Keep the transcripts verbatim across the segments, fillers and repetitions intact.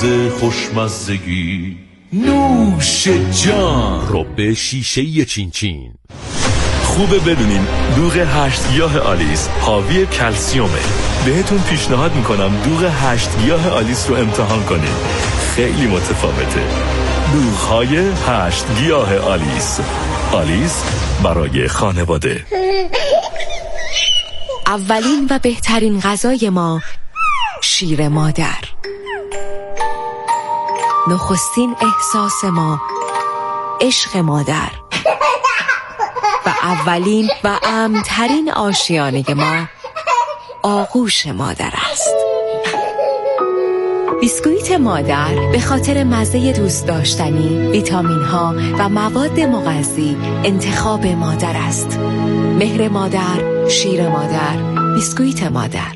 خوشمزگی نوش جان. رب شیشه چین چین. خوبه بدونین دوغ هشت گیاه آلیس حاوی کلسیومه. بهتون پیشنهاد میکنم دوغ هشت گیاه آلیس رو امتحان کنین، خیلی متفاوته. دوغ‌های هشت گیاه آلیس. آلیس برای خانواده. اولین و بهترین غذای ما شیر مادر. نخستین احساس ما عشق مادر و اولین و امن‌ترین آشیانه ما آغوش مادر است. بیسکویت مادر به خاطر مزه دوست داشتنی، ویتامین ها و مواد مغذی انتخاب مادر است. مهر مادر، شیر مادر، بیسکویت مادر.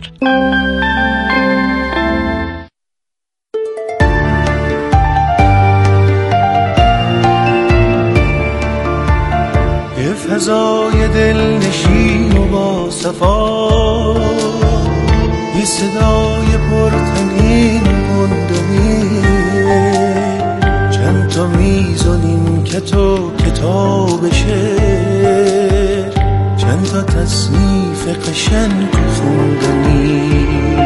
یه فضای دلنشین و با صفا، یه صدای پرتنین و گندمی، چند تا میزونیم که تو کتاب شعر، چند تا تصنیف قشنگ خوندنی.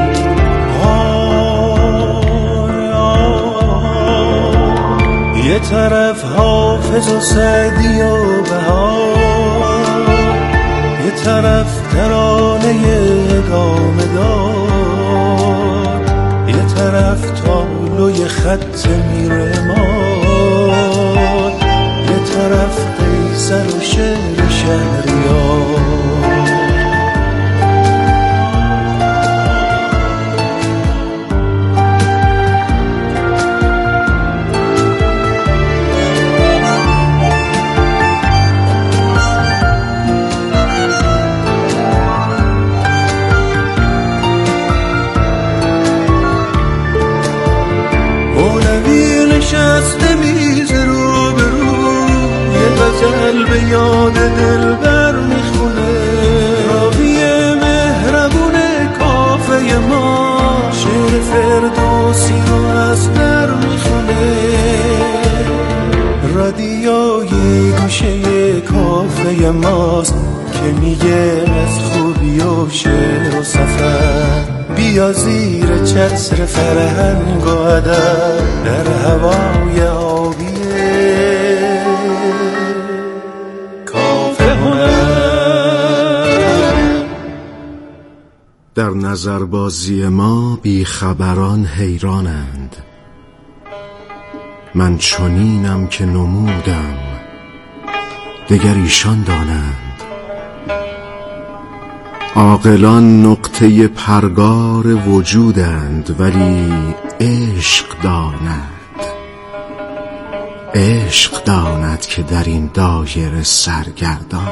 یه طرف حافظ و سعدی و بهار، یه طرف ترانه گامه دار، یه طرف تابلوی خط میرمان، یه طرف قیصر و شعر شهریار. نشسته میز رو به رو، یه غزل به یاد دلبر میخونه، راوی مهربون کافه ما شعر فردوسی رو از در میخونه. رادیوی گوشه کافه ماست که میگه از خوبی و شعر و سفر. بیا زیر چتر فرهنگ و ادب در هوای آبیه کافه هنر. در نظربازی ما بیخبران حیرانند، من چنینم که نمودم دگر ایشان دانند. عاقلان نقطه پرگار وجودند، ولی عشق داند عشق داند که در این دایره سرگردانند.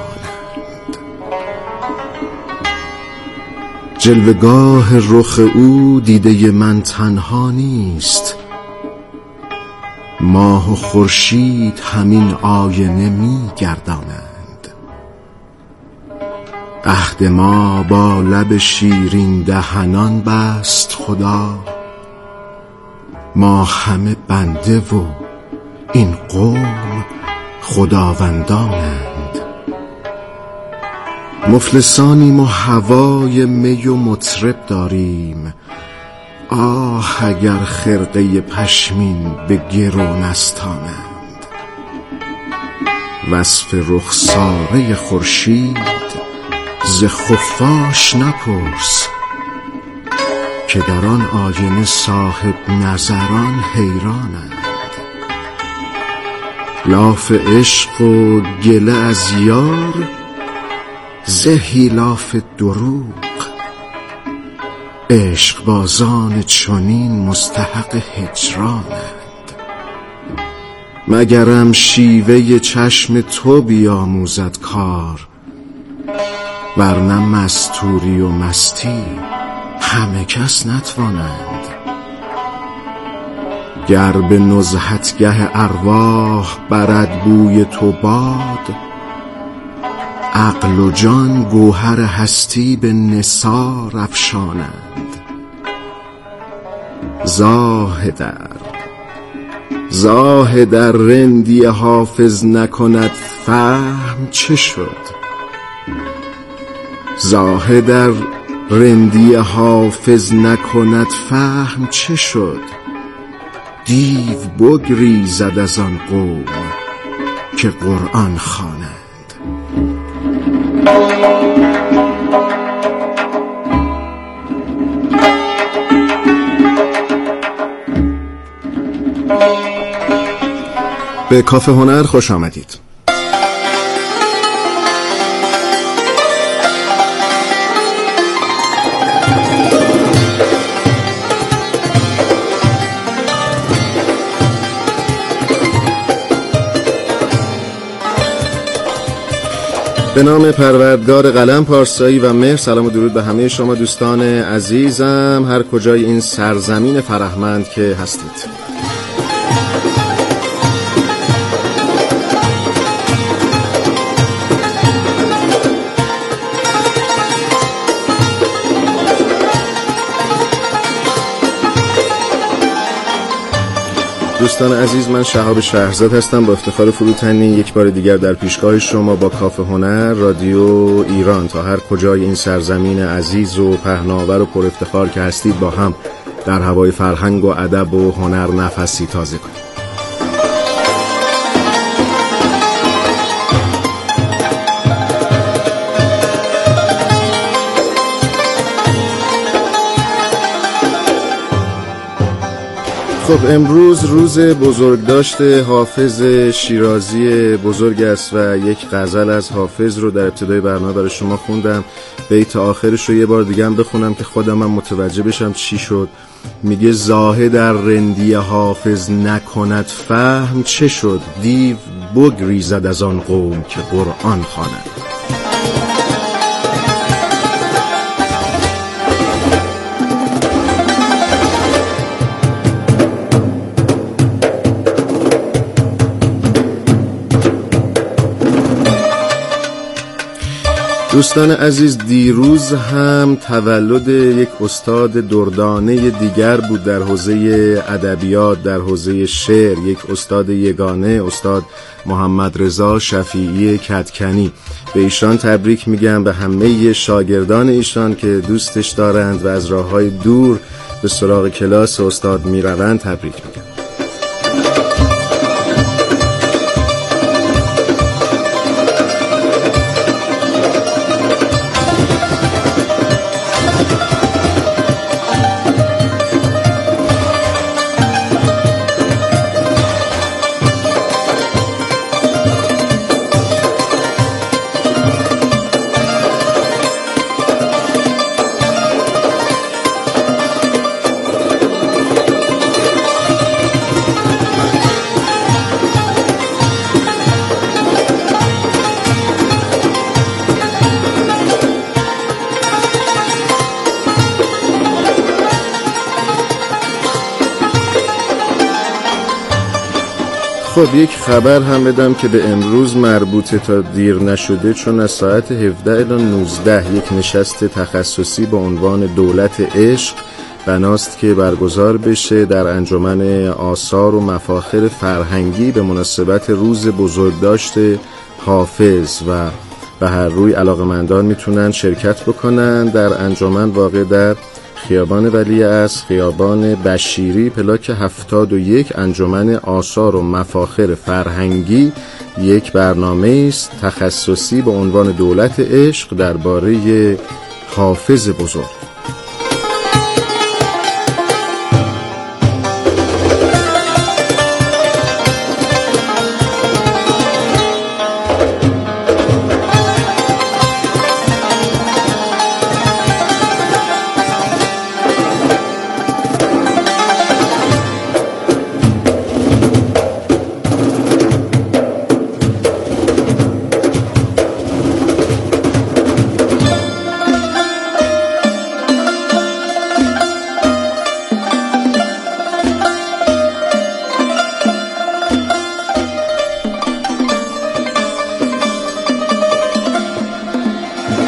جلوه‌گاه رخ او دیده من تنها نیست، ماه و خورشید همین آینه می گردانند. عهد ما با لب شیرین دهنان بست خدا، ما همه بنده و این قوم خداوندانند. مفلسانیم و هوای می و مطرب داریم، آه اگر خرقه پشمین به گرو نستانند. وصف رخساره خورشید ز خفاش نپرس، که در آن آینه صاحب نظران حیرانند. لاف عشق و گله از یار زهی لاف دروغ، عشق بازان چنین مستحق هجرانند. مگرم شیوه چشم تو بیاموزد کار، ورنه مستوری و مستی همه کس نتوانند. گر به نزهتگه ارواح برد بوی تو باد، عقل و جان گوهر هستی به نثار افشانند. زاهدر زاهد در رندی حافظ نکند فهم چه شد؟ زاهد در رندی حافظ نکند فهم چه شد؟ دیو بگریزد از آن قوم که قرآن خوانند. به کافه هنر خوش آمدید. به نام پروردگار قلم پارسایی و مهر، سلام و درود به همه شما دوستان عزیزم، هر کجای این سرزمین فرهمند که هستید. دوستان عزیز، من شهاب شهرزاد هستم، با افتخار فروتنی یک بار دیگر در پیشگاه شما با کافه هنر رادیو ایران تا هر کجای این سرزمین عزیز و پهناور و پر افتخار که هستید با هم در هوای فرهنگ و ادب و هنر نفسی تازه کنیم. خب امروز روز بزرگداشت حافظ شیرازی بزرگ است و یک غزل از حافظ رو در ابتدای برنامه برای شما خوندم. بیت آخرش رو یه بار دیگه هم بخونم که خودم هم متوجه بشم چی شد. میگه زاهد در رندی حافظ نکند فهم چه شد؟ دیو بگریزد از آن قوم که قرآن خوانند. دوستان عزیز، دیروز هم تولد یک استاد دردانه دیگر بود در حوزه ادبیات، در حوزه شعر، یک استاد یگانه، استاد محمد رضا شفیعی کدکنی. به ایشان تبریک میگم، به همه شاگردان ایشان که دوستش دارند و از راههای دور به سراغ کلاس استاد میروند تبریک میگم. خب یک خبر هم بدم که به امروز مربوطه، تا دیر نشده، چون از ساعت هفده الی نوزده یک نشست تخصصی با عنوان دولت عشق بناست که برگزار بشه در انجمن آثار و مفاخر فرهنگی به مناسبت روز بزرگداشت حافظ و به هر روی علاقمندان میتونن شرکت بکنن. در انجمن واقع در خیابان ولیعصر، خیابان بشیری، پلاک هفتاد و یک، انجمن آثار و مفاخر فرهنگی، یک برنامه است تخصصی با عنوان دولت عشق درباره حافظ بزرگ.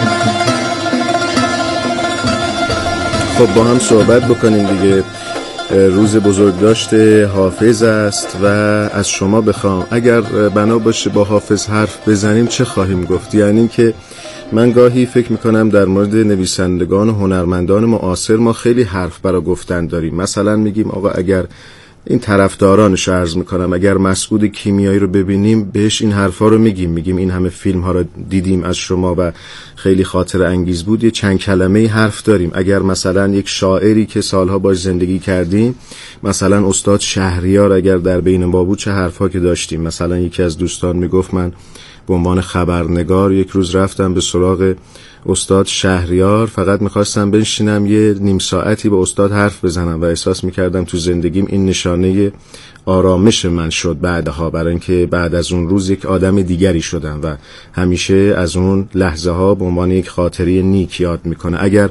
خب با هم صحبت بکنیم دیگه. روز بزرگداشت حافظ است و از شما بخوام اگر بنا باشه با حافظ حرف بزنیم چه خواهیم گفت. یعنی که من گاهی فکر میکنم در مورد نویسندگان و هنرمندان معاصر ما خیلی حرف برای گفتن داریم. مثلا میگیم آقا اگر این طرفدارانش عرض میکنم اگر مسعود کیمیایی رو ببینیم بهش این حرفا رو میگیم میگیم این همه فیلم ها رو دیدیم از شما و خیلی خاطر انگیز بود، یه چند کلمه حرف داریم. اگر مثلا یک شاعری که سالها باش زندگی کردیم مثلا استاد شهریار اگر در بین ما بود چه حرفا که داشتیم. مثلا یکی از دوستان میگفت من به عنوان خبرنگار یک روز رفتم به سراغ استاد شهریار، فقط میخواستم بنشینم یه نیم ساعتی با استاد حرف بزنم و احساس میکردم تو زندگیم این نشانه آرامش من شد بعدها، برای اینکه بعد از اون روز یک آدم دیگری شدم و همیشه از اون لحظه ها به عنوان یک خاطره نیک یاد میکنه. اگر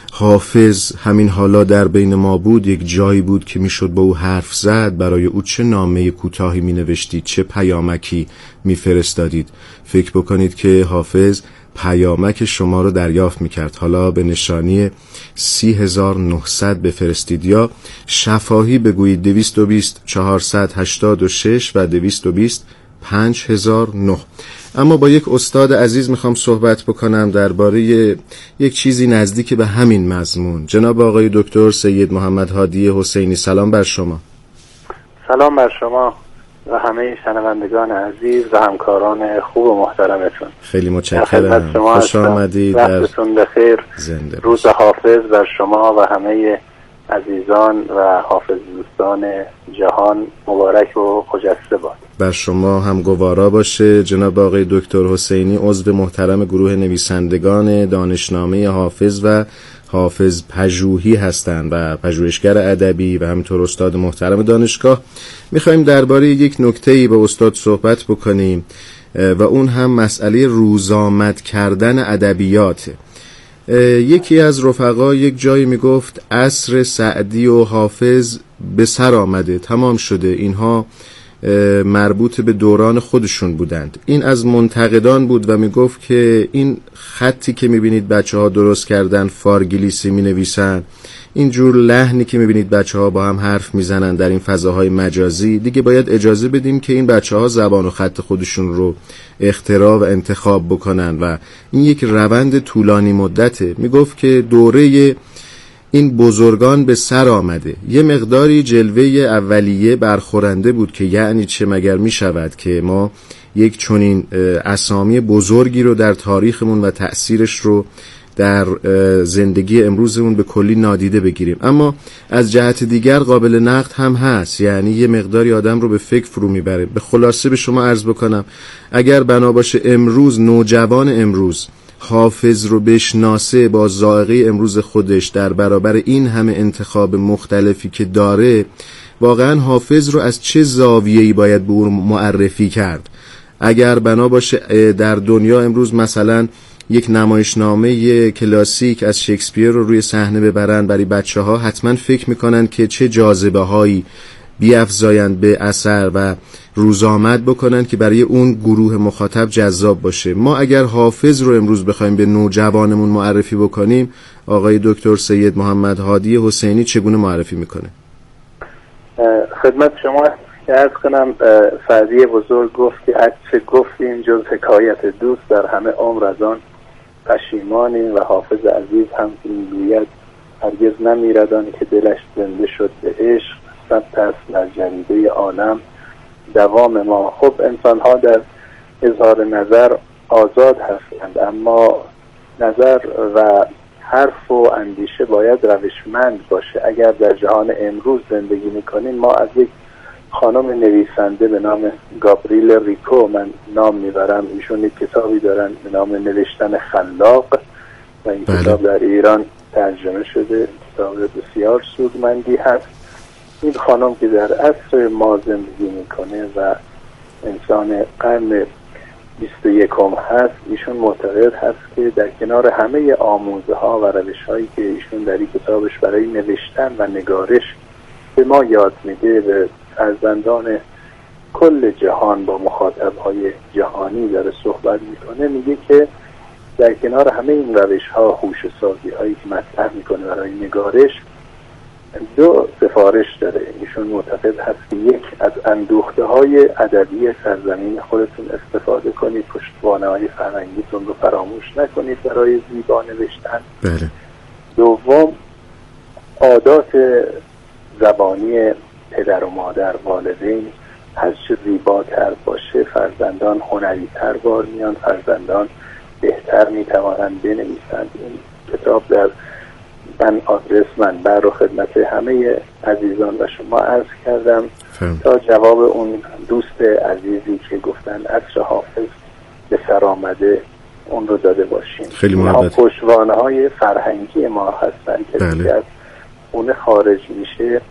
حافظ همین حالا در بین ما بود، یک جایی بود که میشد با او حرف زد، برای او چه نامه کوتاهی مینوشتید، چه پیامکی میفرستادید. فکر بکنید که حافظ پیامک شما رو دریافت میکرد، حالا به نشانی سی هزار نهصد بفرستید یا شفاهی بگویید دویست و بیست چهارصد هشتاد و شش و دویست و بیست پنج هزار و نه. اما با یک استاد عزیز میخوام صحبت بکنم درباره یک چیزی نزدیک به همین مضمون. جناب آقای دکتر سید محمد هادی حسینی، سلام بر شما. سلام بر شما و همه شنوندگان عزیز و همکاران خوب و محترمتون. خیلی متشکرم، خوش آمدید. وقتتون بخیر. زنده روز حافظ بر شما و همه عزیزان و حافظ دوستان جهان مبارک و خجسته باد. بر شما هم گوارا باشه. جناب آقای دکتر حسینی عضو محترم گروه نویسندگان دانشنامه حافظ و حافظ پژوهی هستند و پژوهشگر ادبی و همینطور استاد محترم دانشگاه. میخوایم درباره یک نکته‌ای با استاد صحبت بکنیم و اون هم مسئله روزآمد کردن ادبیات. یکی از رفقا یک جایی میگفت عصر سعدی و حافظ به سر آمده، تمام شده، اینها مربوط به دوران خودشون بودند. این از منتقدان بود و میگفت که این خطی که میبینید بچه ها درست کردن، فارگلیسی مینویسن، اینجور لحنی که میبینید بچه ها با هم حرف میزنن در این فضاهای مجازی، دیگه باید اجازه بدیم که این بچه ها زبان و خط خودشون رو اختراع و انتخاب بکنن و این یک روند طولانی مدته. میگفت که دوره این بزرگان به سر آمده. یه مقداری جلوه اولیه برخورنده بود که یعنی چه مگر می شود که ما یک چنین اسامی بزرگی رو در تاریخمون و تأثیرش رو در زندگی امروزمون به کلی نادیده بگیریم. اما از جهت دیگر قابل نقد هم هست، یعنی یه مقداری آدم رو به فکر فرو میبره. به خلاصه به شما عرض بکنم اگر بنا باشه امروز نوجوان امروز حافظ رو بشناسه با ذائقه امروز خودش در برابر این همه انتخاب مختلفی که داره، واقعا حافظ رو از چه زاویه‌ای باید به اون معرفی کرد. اگر بنا باشه در دنیا امروز مثلا یک نمایشنامه کلاسیک از شکسپیر رو روی صحنه ببرن برای بچه ها، حتما فکر میکنن که چه جاذبه هایی بیافزایند به اثر و روزآمد بکنن که برای اون گروه مخاطب جذاب باشه. ما اگر حافظ رو امروز بخوایم به نوجوانمون معرفی بکنیم، آقای دکتر سید محمد هادی حسینی چگونه معرفی میکنه؟ خدمت شما عرض کنم سعدی بزرگ گفت که اگرچه گفتیم جز حکایت دوست در همه عمر از آن پشیمانیم، و حافظ عزیز هم این گوید هرگز نمیردان که دلش زنده شد به عشق، ثبت است در جریده عالم دوام ما. خب انسان ها در اظهار نظر آزاد هستند، اما نظر و حرف و اندیشه باید روشمند باشه. اگر در جهان امروز زندگی میکنیم، ما از یک خانم نویسنده به نام گابریل ریکو من نام میبرم، ایشون یک کتابی دارن به نام نوشتن خلاق و این بله. کتاب در ایران ترجمه شده، کتاب بسیار سودمندی هست. این خانم که در عصر ما زندگی میکنه و انسان قرن بیست و یکم هست، ایشون معتقد هست که در کنار همه آموزه ها و روش هایی که ایشون در این کتابش برای نوشتن و نگارش به ما یاد میده، به فرزندان کل جهان با مخاطب های جهانی داره صحبت میکنه، میگه که در کنار همه این روش ها، هوش سازی هایی که مطرح میکنه برای نگارش، دو سفارش داره. ایشون معتقد هست که یک، از اندوخته های ادبی سرزمین خودتون استفاده کنید، پشتوانه های فرهنگیتون رو فراموش نکنید برای زیبا نوشتن. بله. دوم، عادات زبانی پدر و مادر، والدین هر چه زیباتر باشه فرزندان هنری‌تر بار میان، فرزندان بهتر میتوانند بنویسند. این کتاب در من آدرس منبع رو خدمت همه عزیزان و شما عرض کردم فهم. تا جواب اون دوست عزیزی که گفتن عصر حافظ به سر آمده اون رو داده باشیم. خیلی محبت. پشتوانه های فرهنگی ما هستن که بله. از خونه خارج میشه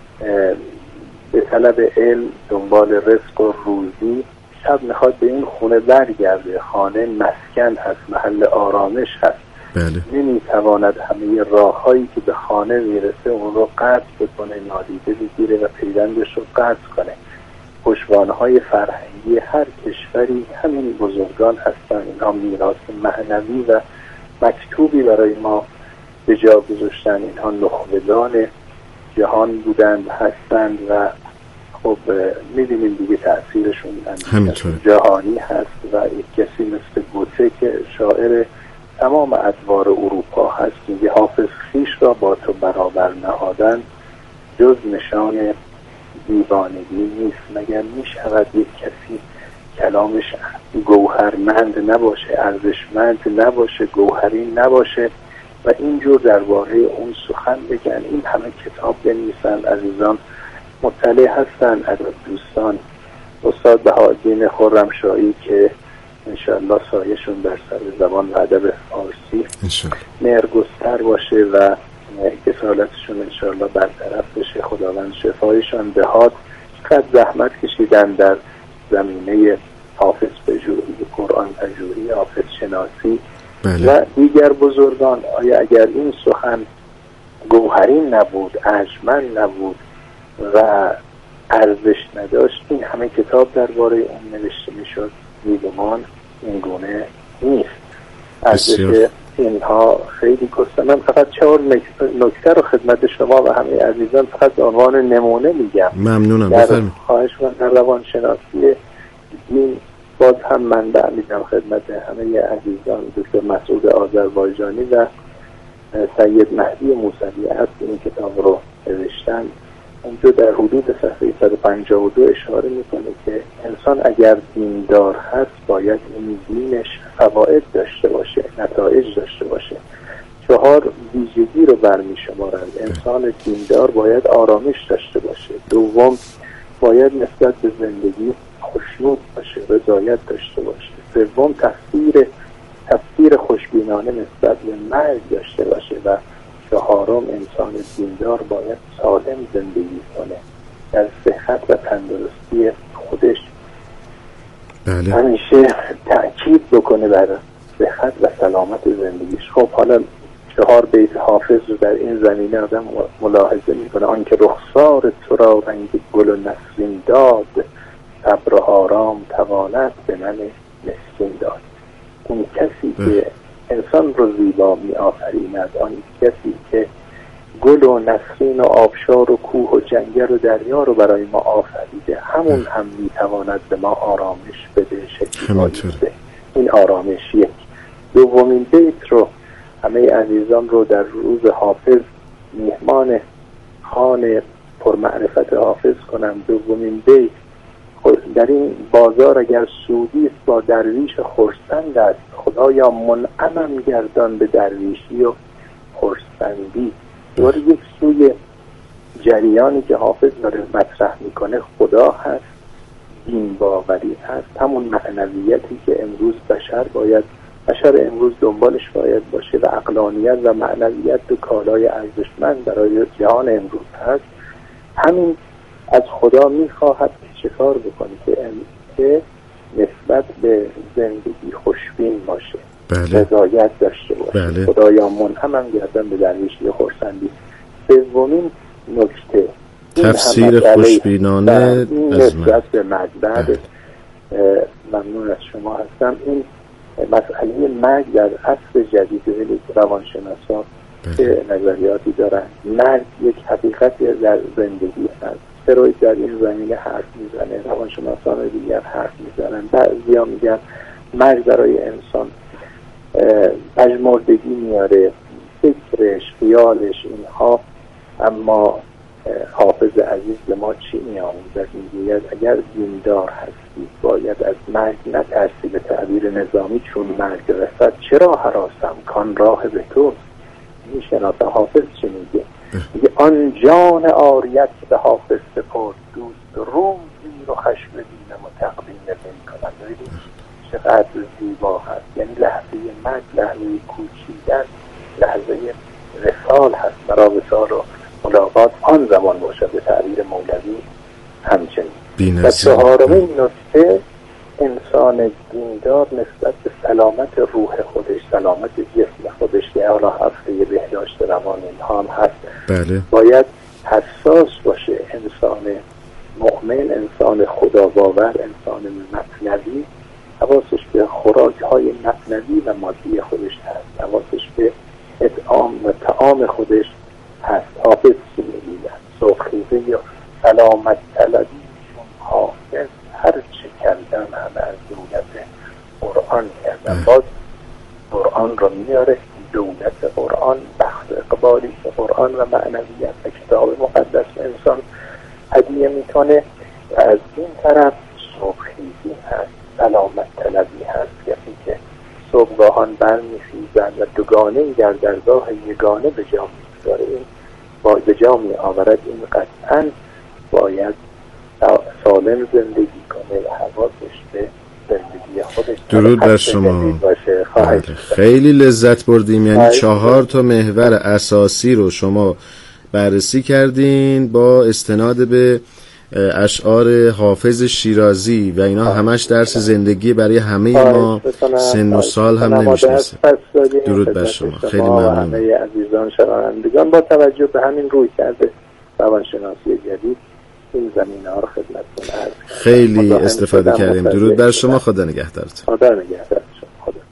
به طلب علم، دنبال رزق و روزی، شب میخواد به این خونه برگرده. خانه مسکن هست، محل آرامش هست. بله. نمیتواند همه راه هایی که به خانه میرسه اون رو قطع بکنه، نادیده بگیره و پیوندش رو قطع کنه. پشتوانه های فرهنگی هر کشوری همین بزرگان هستن. اینها میراث معنوی و مکتوبی برای ما به جا گذاشتن. اینها نخبگان جهان بودند و هستند و خب می‌بینیم دیگه تأثیرشون جهانی هست و یک کسی مثل گوته که شاعر تمام ادوار اروپا هست میگه حافظ خویش را با تو برابر نهادن جز نشان دیوانگی نیست. مگر میشود یک کسی کلامش گوهرمند نباشه، ارزشمند نباشه، گوهری نباشه و اینجور درباره اون سخن بگن؟ این همه کتاب بنویسن. عزیزان مطلع هستن، ادب دوستان، استاد بهاءالدین خرمشاهی که انشاءالله سایه‌شون در سر زبان و ادب فارسی مهرگستر باشه و کسالتشون انشاءالله برطرف بشه، خداوند شفایشان دهاد. چقدر زحمت کشیدن در زمینه حافظ پژوهی، قرآن پژوهی، حافظ شناسی بله. و دیگر بزرگان. آیا اگر این سخن گوهرین نبود، ارجمند نبود و ارزش نداشت، این همه کتاب درباره اون نوشته میشد؟ میگمان این گونه نیست. ارزش اینها خیلی کسته. من فقط چهار نکته رو خدمت شما و همه عزیزان فقط به عنوان نمونه میگم. ممنونم. بفرمایید. خواهش من در روانشناسی دین باز هم منبع میدم خدمت همه عزیزان. دکتر مسعود آذربایجانی و سید مهدی موسوی هست این کتاب رو نوشتن. اونجا در حدود صفحه صد و پنجاه و دو اشاره میکنه که انسان اگر دیندار هست باید این دینش فواید داشته باشه، نتایج داشته باشه. چهار ویژگی رو برمی شمارند. انسان دیندار باید آرامش داشته باشه. دوم، باید نسبت به زندگی خوشنود باشه، رضایت داشته باشه. سوم، تفسیر تفسیر خوشبینانه نسبت به مرگ داشته باشه. و چهارم، انسان دیندار باید سالم زندگی کنه، در صحت و تندرستی خودش بله. همیشه تأکید بکنه بر صحت و سلامت زندگیش. خب حالا چهار بیت حافظ رو در این زمینه آدم ملاحظه میکنه. آنکه رخسار تو را رنگ گل و نسرین داد، صبر و آرام تواند به من مسکین داد. اون کسی که انسان رو زیبا می آفریند، آن کسی که گل و نسرین و آبشار و کوه و جنگل و دریا رو برای ما آفریده، همون هم می تواند به ما آرامش بده، شکیبایی بده. این آرامش یک. دومین بیت رو همه عزیزان رو در روز حافظ میهمان خانه پرمعرفت حافظ کنم. دومین بیت: در این بازار اگر سودی است با درویش خرسند است، خدایا منعمم گردان به درویشی و خرسندی. دوباره یک سوی جریانی که حافظ داره مطرح میکنه خدا هست، دین باوری هست، همون معنویتی که امروز بشر باید بشر امروز دنبالش باید باشه و عقلانیت و معنویت دو کالای ارزشمند برای جهان امروز هست. همین از خدا میخواهد که چه کار بکنه که نسبت به زندگی خوشبین باشه، بله. رضایت داشته باشه. بله. خدایا منعمم گردن به درویشی خرسندی. سومین نکته تفسیر خوشبینانه از نسبت به مرگ. بعد ممنون از شما هستم. این مسئله مرگ در عصر جدید روانشناسا که نظریاتی دارن مرگ یک حقیقتی در زندگی هست. فروید در این زمینه حرف میزنه، روانشناسان دیگر حرف میزنن. بعضیا میگن مرگ برای انسان پژمردگی میاره، فکرش، خیالش، اینها. اما حافظ عزیز به ما چی میآموزد؟ میگوید اگر دیندار هستی باید از مرگ نترسی، به تعبیر نظامی چون مرگ رسد چرا هراسم کان راه به تو. میشناسه حافظ چی میگه؟ میگه آن جان عاریت که به حافظ سپرد دوست روزی رو خشم دینم و تقدیم نمی‌کنم. ببینید چقدر زیبا هست. یعنی لحظه مرگ لحظه کوچیدن، لحظه وصال هست. برای وصال و ملاقات آن زمان باشد، به تعبیر مولوی همچنین. و چهارمین نکته، انسان دیندار نسبت به سلامت روح خودش، سلامت جسم خودش که حالا هفته بهداشت روان اینها هم هست، بله. باید حساس باشه. انسان مؤمن، انسان خدا باور، انسان معنوی حواسش به خوراک های معنوی و مادی خودش هست، حواسش به اطعام و طعام خودش هست. حافظ چی میگوید؟ سرخیزه یا سلامت طلبی چون حافظ هر چه کردن همه از دولت قرآن کردن. باز قرآن رو میاره، دولت قرآن، بخت اقبالی که قرآن و معنویت و کتاب مقدس انسان هدیه میکنه. و از این طرف سرخیزی هست، سلامت طلبی هست، کسی که صبحگاهان برمیخیزد و دوگانه در درگاه یگانه به جا میگذاره، این با به جا می آورد. این قطعا باید سالم زندگی کنه و حواسش به زندگی خودش. درود بر شما. خیلی لذت بردیم. یعنی چهار تا محور اساسی رو شما بررسی کردین با استناد به اشعار حافظ شیرازی و اینا همش درس زندگی برای همه ما سن و سال هم نمیشناسه. درود بر شما. خیلی ممنون. همه عزیزان شنوندگان با توجه به همین روی کرده روانشناسی جدید این زمینه ها رو خدمتتون عرض کردم. خیلی استفاده کردیم. درود بر شما. خدا نگهدارتون. خدا نگهدار. خدا.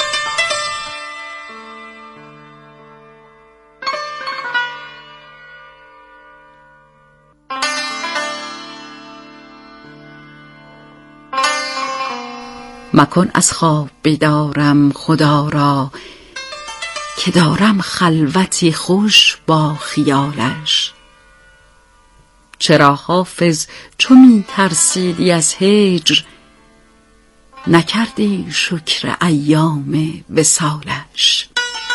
مکن از خواب بیدارم خدا را، که دارم خلوتی خوش با خیالش. چرا حافظ چو می ترسیدی از هجر، نکردی شکر ایام وصالش.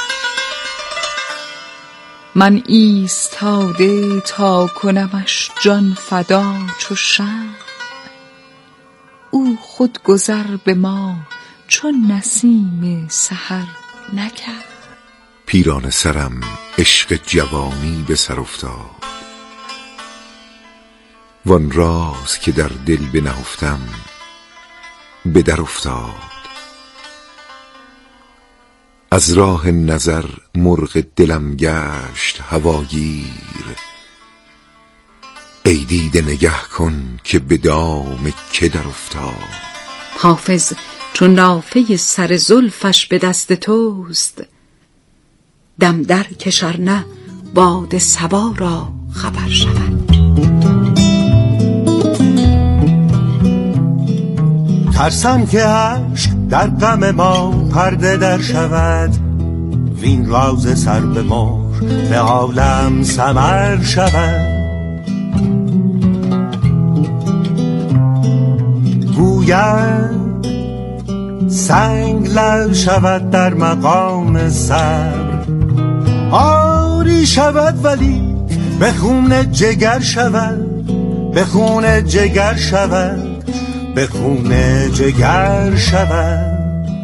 من ایستاده تا کنمش جان فدا چو شمع، او خود گذر به ما چون نسیم سحر نکرد. پیرانه سرم عشق جوانی به سر افتاد، وان راز که در دل بنهفتم به در افتاد. از راه نظر مرغ دلم گشت هواگیر، ای دیده نگه کن که به دام که در افتاد. حافظ چون نافه سر زلفش به دست توست، دم در کشر نه باد صبا را خبر شود. ترسم که عشق در غم ما پرده در شود، وین راز سر به مهر به عالم سمر شود. گوید سنگ لعل شود در مقام صبر، آری شود ولی به خون جگر شود، به خون جگر شود، به خون جگر شود.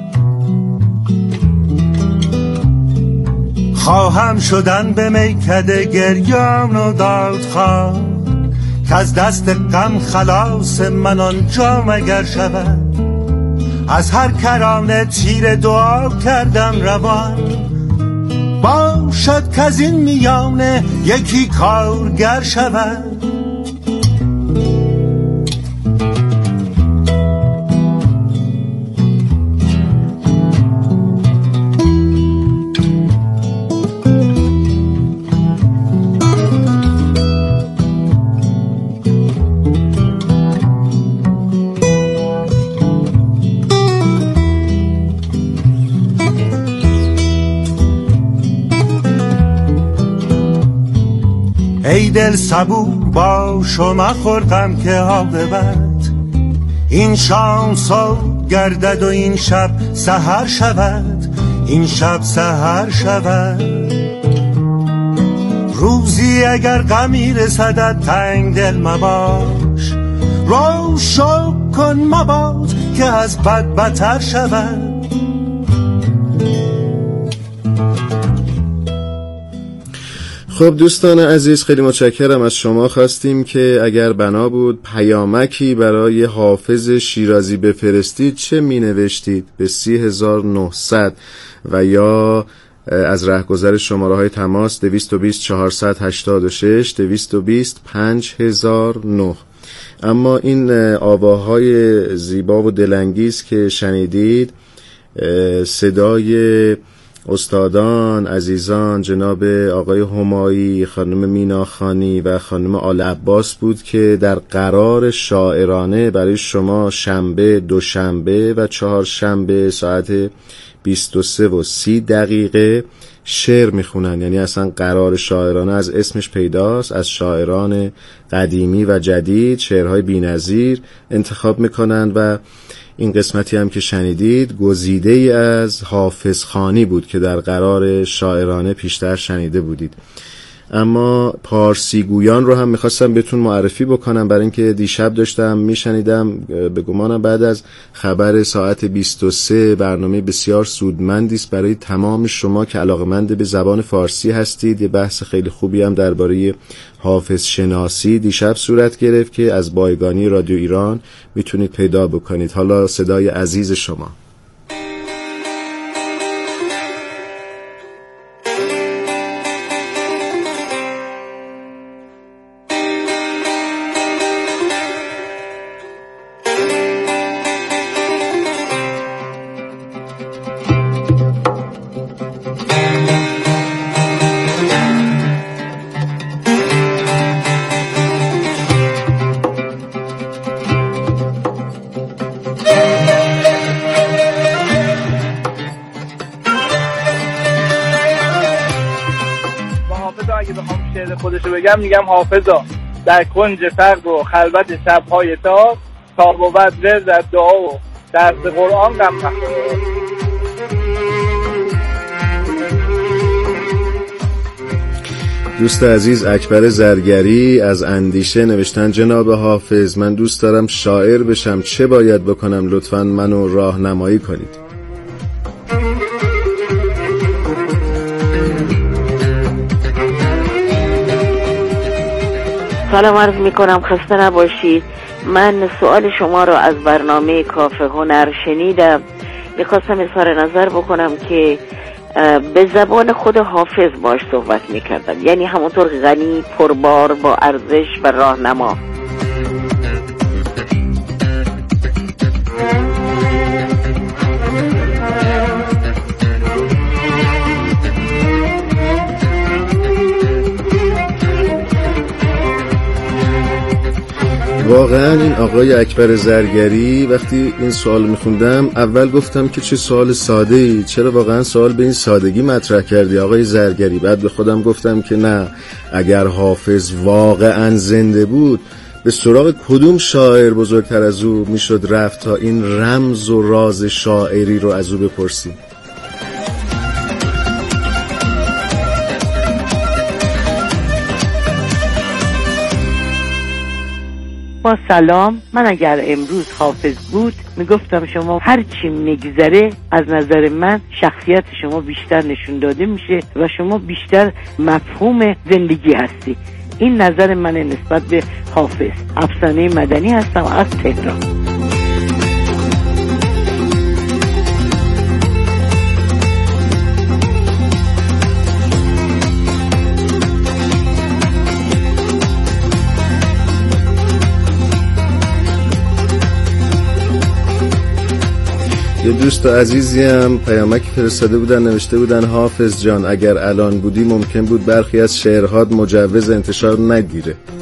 خواهم شدن به میکده گریان و دادخواه، که از دست غم خلاص من آنجا مگر شود. از هر کرانه تیر دعا کردم روان، باشد که از این میانه یکی کارگر شود. ای دل صبور باش و مخور غم که عاقبت این شام صبح گردد و این شب سحر شود، این شب سحر شود. روزی اگر غمی رسدت تنگ دل مباش، رو شوق کن مباد که از بد بدتر شود. خب دوستان عزیز، خیلی متشکرم از شما. خواستیم که اگر بنا بود پیامکی برای حافظ شیرازی بفرستید چه می نوشتید؟ به سی هزار و نهصد و یا از رهگذر شماره های تماس دویست و بیست چهارصد و هشتاد و شش دویست و بیست پنج هزار و نه. اما این آواهای زیبا و دلانگیز که شنیدید صدای استادان عزیزان جناب آقای همایی، خانم مینا خانی و خانم آل عباس بود که در قرار شاعرانه برای شما شنبه، دوشنبه و چهارشنبه ساعت بیست و سه و سی دقیقه شعر میخونن. یعنی اصلا قرار شاعرانه از اسمش پیداست، از شاعران قدیمی و جدید شعرهای بی‌نظیر انتخاب میکنن و این قسمتی هم که شنیدید گزیده ای از حافظ خانی بود که در قرار شاعرانه پیشتر شنیده بودید. اما پارسی گویان رو هم میخواستم بهتون معرفی بکنم، برای اینکه دیشب داشتم میشنیدم، به گمانم بعد از خبر ساعت بیست و سه برنامه بسیار سودمندی است برای تمام شما که علاقه‌مند به زبان فارسی هستید. یه بحث خیلی خوبی هم درباره حافظ شناسی دیشب صورت گرفت که از بایگانی رادیو ایران میتونید پیدا بکنید. حالا صدای عزیز شما. بگم میگم حافظا در کنج فقر و خلوت شب‌های تار تا بود ورد در دعا و درس قرآن غم مخور. دوست عزیز اکبر زرگری از اندیشه نوشتن جناب حافظ من دوست دارم شاعر بشم، چه باید بکنم؟ لطفاً منو راهنمایی کنید. سلام عرض می کنم، خسته نباشید. من سوال شما را از برنامه کافه هنر شنیدم. میخواستم اظهار نظر بکنم که به زبان خود حافظ باش صحبت میکردم، یعنی همونطور غنی، پربار، با ارزش و راهنما. واقعا این آقای اکبر زرگری وقتی این سوال میخوندم اول گفتم که چه سوال ساده ای، چرا واقعا سوال به این سادگی مطرح کردی آقای زرگری؟ بعد به خودم گفتم که نه، اگر حافظ واقعا زنده بود به سراغ کدوم شاعر بزرگتر از او میشد رفت تا این رمز و راز شاعری رو از او بپرسیم. با سلام، من اگر امروز حافظ بود میگفتم شما هر چی میگذره از نظر من شخصیت شما بیشتر نشون داده میشه و شما بیشتر مفهوم زندگی هستی. این نظر من نسبت به حافظ. افسانه مدنی هستم از تهران. یه دوست عزیزی هم پیامکی فرستاده بودن، نوشته بودن حافظ جان اگر الان بودی ممکن بود برخی از شعرهات مجوز انتشار نگیره.